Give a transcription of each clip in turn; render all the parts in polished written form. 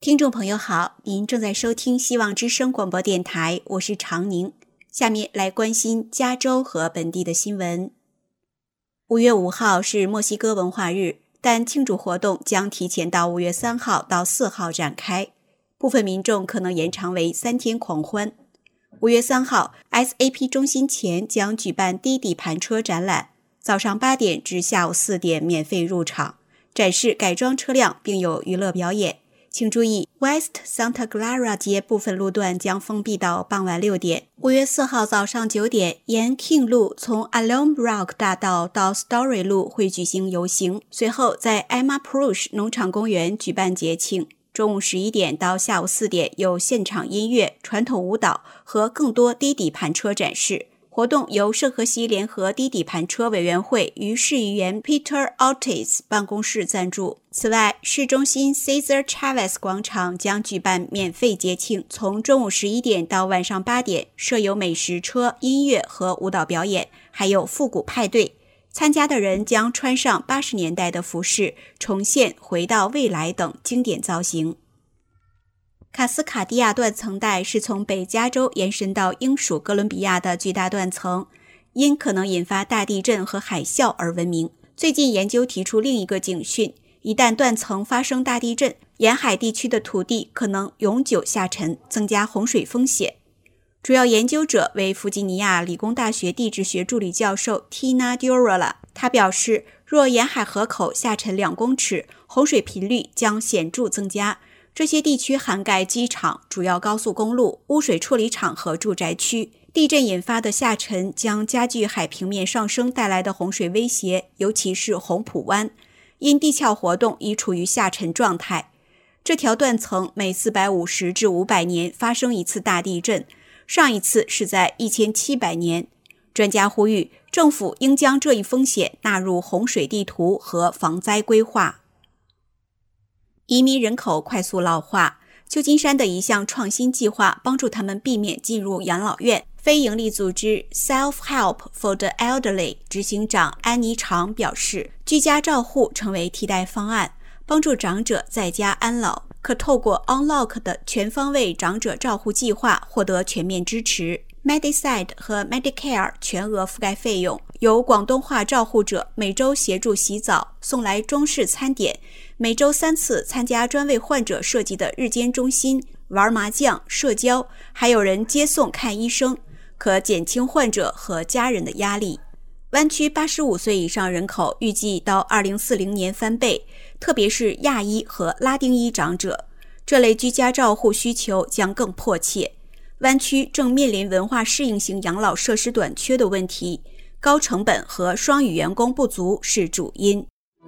听众朋友好，您正在收听希望之声广播电台，我是常宁。下面来关心加州和本地的新闻。5月5号是墨西哥文化日，但庆祝活动将提前到5月3号到4号展开，部分民众可能延长为3天狂欢。5月3号 SAP 中心前将举办低底盘车展览，早上8点至下午4点免费入场，展示改装车辆并有娱乐表演。请注意 West Santa Clara 街部分路段将封闭到傍晚6点。5月4号早上9点，沿 King 路从 Alhambra 大道到 Story 路会举行游行，随后在 Emma Prush 农场公园举办节庆。中午11点到下午4点有现场音乐、传统舞蹈和更多低底盘车展示。活动由圣荷西联合低底盘车委员会与市议员 Peter Ortiz 办公室赞助。此外，市中心 Cesar Chavez 广场将举办免费节庆，从中午11点到晚上8点，设有美食车、音乐和舞蹈表演，还有复古派对。参加的人将穿上80年代的服饰，重现回到未来等经典造型。卡斯卡迪亚断层带是从北加州延伸到英属哥伦比亚的巨大断层，因可能引发大地震和海啸而闻名。最近研究提出另一个警讯，一旦断层发生大地震，沿海地区的土地可能永久下沉，增加洪水风险。主要研究者为弗吉尼亚理工大学地质学助理教授 Tina Diola， 他表示，若沿海河口下沉2公尺，洪水频率将显著增加。这些地区涵盖机场、主要高速公路、污水处理厂和住宅区。地震引发的下沉将加剧海平面上升带来的洪水威胁，尤其是红埔湾，因地壳活动已处于下沉状态。这条断层每450至500年发生一次大地震，上一次是在1700年。专家呼吁政府应将这一风险纳入洪水地图和防灾规划。移民人口快速老化，旧金山的一项创新计划帮助他们避免进入养老院。非营利组织 Self-Help for the Elderly 执行长安妮长表示，居家照护成为替代方案，帮助长者在家安老，可透过 Unlock 的全方位长者照护计划获得全面支持。Medicare 和 Medicare 全额覆盖费用，由广东话照护者每周协助洗澡，送来中式餐点，每周3次参加专为患者设计的日间中心，玩麻将、社交，还有人接送看医生，可减轻患者和家人的压力。湾区85岁以上人口预计到2040年翻倍，特别是亚裔和拉丁裔长者，这类居家照护需求将更迫切。湾区正面临文化适应型养老设施短缺的问题，高成本和双语员工不足是主因。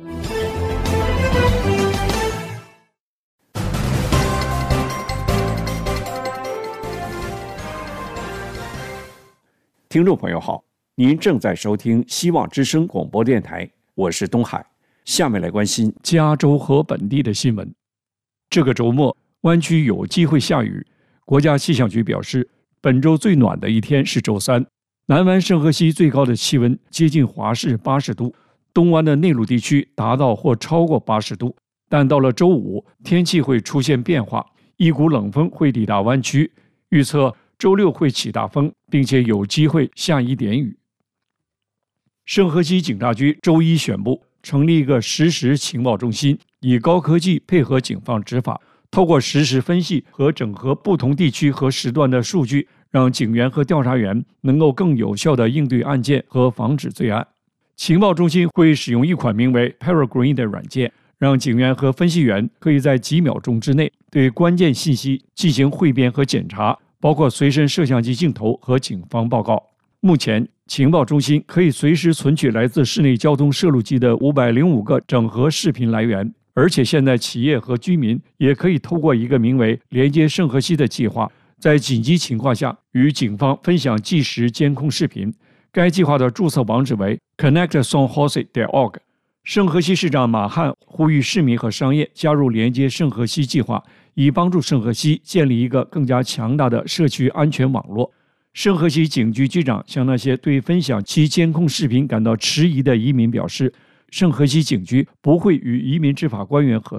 听众朋友好，您正在收听希望之声广播电台，我是东海。下面来关心加州和本地的新闻。这个周末，湾区有机会下雨。国家气象局表示，本周最暖的一天是周三，南湾圣荷西最高的气温接近华氏80度，东湾的内陆地区达到或超过80度。但到了周五，天气会出现变化，一股冷风会抵达湾区，预测周六会起大风，并且有机会下一点雨。圣荷西警察局周一宣布成立一个实时情报中心，以高科技配合警方执法，透过实时分析和整合不同地区和时段的数据，让警员和调查员能够更有效地应对案件和防止罪案。情报中心会使用一款名为 Peregrine 的软件，让警员和分析员可以在几秒钟之内对关键信息进行汇编和检查，包括随身摄像机镜头和警方报告。目前，情报中心可以随时存取来自室内交通摄录机的505个整合视频来源，而且现在企业和居民也可以透过一个名为连接圣荷西的计划，在紧急情况下与警方分享即时监控视频。该计划的注册网址为 connectsonghosi.org。 圣荷西市长马汉呼吁市民和商业加入连接圣荷西计划，以帮助圣荷西建立一个更加强大的社区安全网络。圣荷西警局局长向那些对分享其监控视频感到迟疑的移民表示，圣荷西警局不会与移民执法官员合作，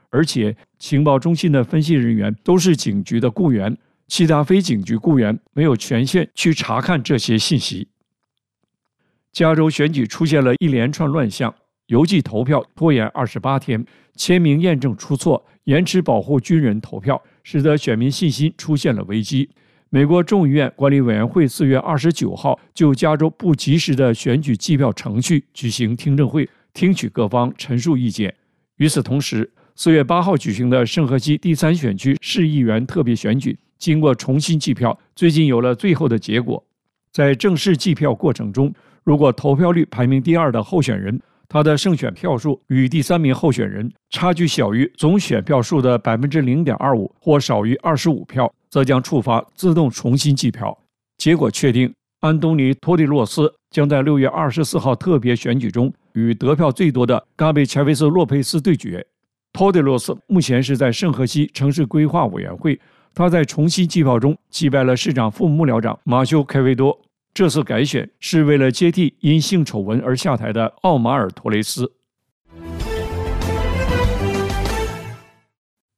而且情报中心的分析人员都是警局的雇员，其他非警局雇员没有权限去查看这些信息。加州选举出现了一连串乱象，邮寄投票拖延28天，签名验证出错，延迟保护军人投票，使得选民信心出现了危机。美国众议院管理委员会4月29号就加州不及时的选举计票程序举行听证会，听取各方陈述意见。与此同时，4月8号举行的圣荷西第3选区市议员特别选举经过重新计票，最近有了最后的结果。在正式计票过程中，如果投票率排名第2的候选人，他的胜选票数与第3名候选人差距小于总选票数的 0.25% 或少于25票，则将触发自动重新计票。结果确定，安东尼·托蒂洛斯将在6月24号特别选举中与得票最多的嘎贝乔维斯·洛佩斯对决。托蒂洛斯目前是在圣荷西城市规划委员会，他在重新计票中击败了市长副幕僚长马修·凯维多。这次改选是为了接替因性丑闻而下台的奥马尔·托雷斯。